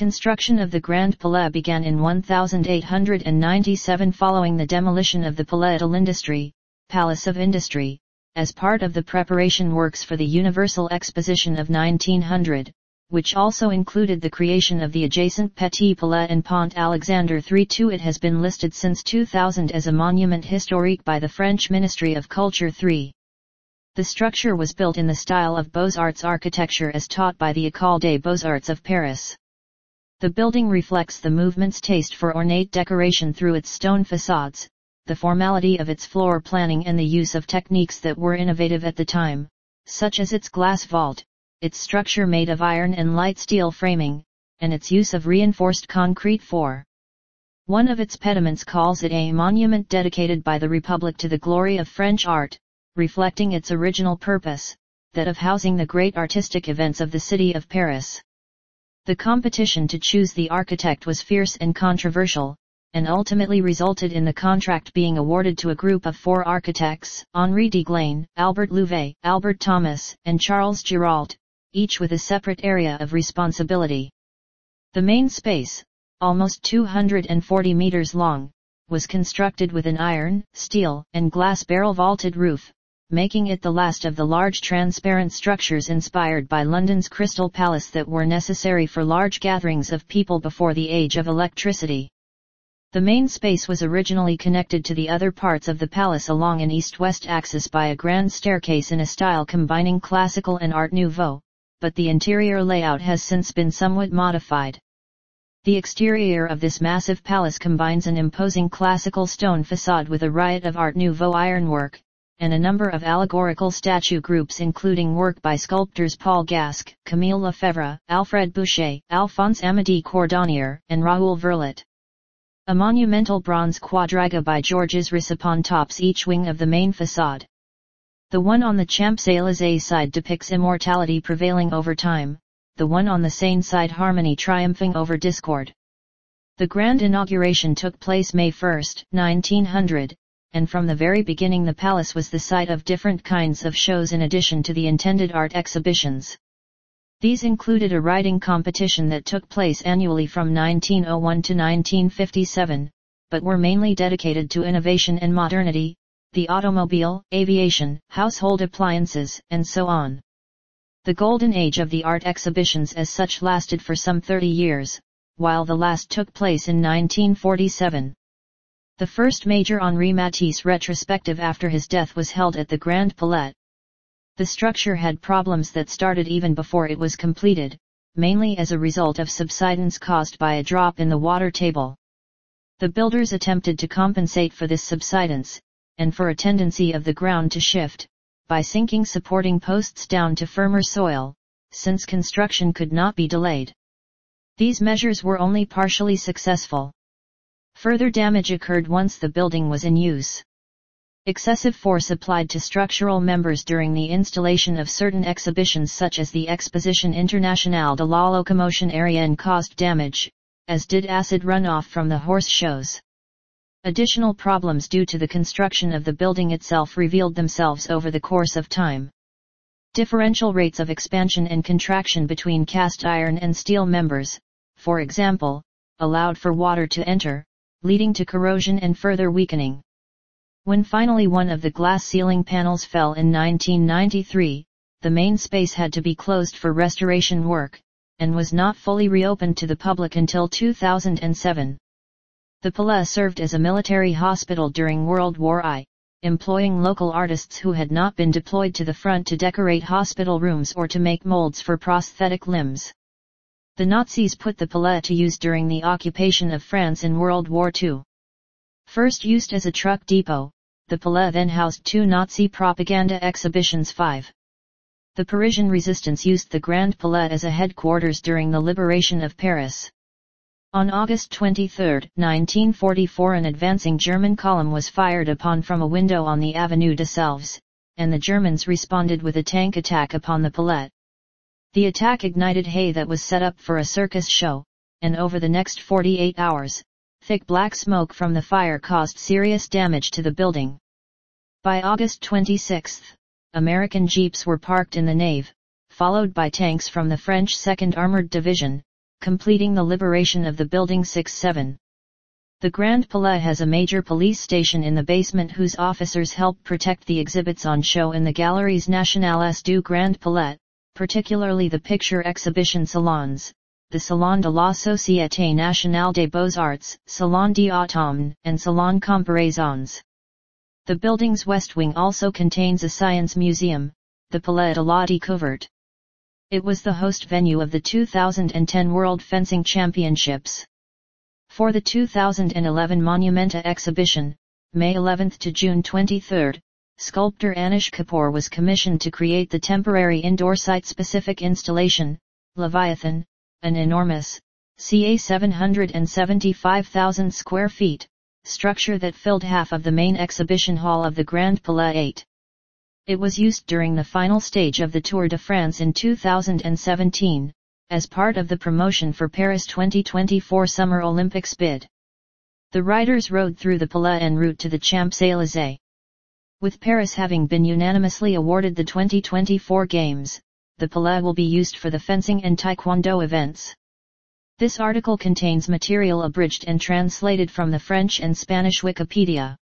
Construction of the Grand Palais began in 1897 following the demolition of the Palais de l'Industrie, Palace of Industry, as part of the preparation works for the Universal Exposition of 1900, which also included the creation of the adjacent Petit Palais and Pont Alexandre III. It has been listed since 2000 as a monument historique by the French Ministry of Culture. The structure was built in the style of Beaux-Arts architecture as taught by the École des Beaux-Arts of Paris. The building reflects the movement's taste for ornate decoration through its stone facades, the formality of its floor planning and the use of techniques that were innovative at the time, such as its glass vault, its structure made of iron and light steel framing, and its use of reinforced concrete for. One of its pediments calls it a monument dedicated by the Republic to the glory of French art, reflecting its original purpose, that of housing the great artistic events of the city of Paris. The competition to choose the architect was fierce and controversial, and ultimately resulted in the contract being awarded to a group of 4 architects, Henri Deglaine, Albert Louvet, Albert Thomas, and Charles Girault, each with a separate area of responsibility. The main space, almost 240 meters long, was constructed with an iron, steel, and glass barrel vaulted roof, making it the last of the large transparent structures inspired by London's Crystal Palace that were necessary for large gatherings of people before the age of electricity. The main space was originally connected to the other parts of the palace along an east-west axis by a grand staircase in a style combining classical and Art Nouveau, but the interior layout has since been somewhat modified. The exterior of this massive palace combines an imposing classical stone facade with a riot of Art Nouveau ironwork, and a number of allegorical statue groups including work by sculptors Paul Gasque, Camille Lefebvre, Alfred Boucher, Alphonse Amédée Cordonnier, and Raoul Verlet. A monumental bronze quadriga by Georges Risipon tops each wing of the main facade. The one on the Champs-Élysées side depicts immortality prevailing over time, the one on the Seine side harmony triumphing over discord. The grand inauguration took place May 1, 1900, and from the very beginning the palace was the site of different kinds of shows in addition to the intended art exhibitions. These included a riding competition that took place annually from 1901 to 1957, but were mainly dedicated to innovation and modernity, the automobile, aviation, household appliances, and so on. The golden age of the art exhibitions as such lasted for some 30 years, while the last took place in 1947. The first major Henri Matisse retrospective after his death was held at the Grand Palais. The structure had problems that started even before it was completed, mainly as a result of subsidence caused by a drop in the water table. The builders attempted to compensate for this subsidence, and for a tendency of the ground to shift, by sinking supporting posts down to firmer soil, since construction could not be delayed. These measures were only partially successful. Further damage occurred once the building was in use. Excessive force applied to structural members during the installation of certain exhibitions such as the Exposition Internationale de la Locomotion Aérienne caused damage, as did acid runoff from the horse shows. Additional problems due to the construction of the building itself revealed themselves over the course of time. Differential rates of expansion and contraction between cast iron and steel members, for example, allowed for water to enter, leading to corrosion and further weakening. When finally one of the glass ceiling panels fell in 1993, the main space had to be closed for restoration work, and was not fully reopened to the public until 2007. The Palais served as a military hospital during World War I, employing local artists who had not been deployed to the front to decorate hospital rooms or to make molds for prosthetic limbs. The Nazis put the Palais to use during the occupation of France in World War II. First used as a truck depot, the Palais then housed 2 Nazi propaganda exhibitions. 5. The Parisian resistance used the Grand Palais as a headquarters during the liberation of Paris. On August 23, 1944, an advancing German column was fired upon from a window on the Avenue de Selves, and the Germans responded with a tank attack upon the Palais. The attack ignited hay that was set up for a circus show, and over the next 48 hours, thick black smoke from the fire caused serious damage to the building. By August 26, American jeeps were parked in the nave, followed by tanks from the French 2nd Armored Division, completing the liberation of the Building 6-7. The Grand Palais has a major police station in the basement whose officers help protect the exhibits on show in the Galeries Nationales du Grand Palais, particularly the picture exhibition salons, the Salon de la Société Nationale des Beaux-Arts, Salon d'Automne, and Salon Comparaisons. The building's west wing also contains a science museum, the Palais de la Découverte. It was the host venue of the 2010 World Fencing Championships. For the 2011 Monumenta exhibition, May 11 to June 23, sculptor Anish Kapoor was commissioned to create the temporary indoor site-specific installation, Leviathan, an enormous, ca 775,000 square feet, structure that filled half of the main exhibition hall of the Grand Palais 8. It was used during the final stage of the Tour de France in 2017, as part of the promotion for Paris 2024 Summer Olympics bid. The riders rode through the Palais en route to the Champs-Élysées. With Paris having been unanimously awarded the 2024 Games, the Palais will be used for the fencing and taekwondo events. This article contains material abridged and translated from the French and Spanish Wikipedia.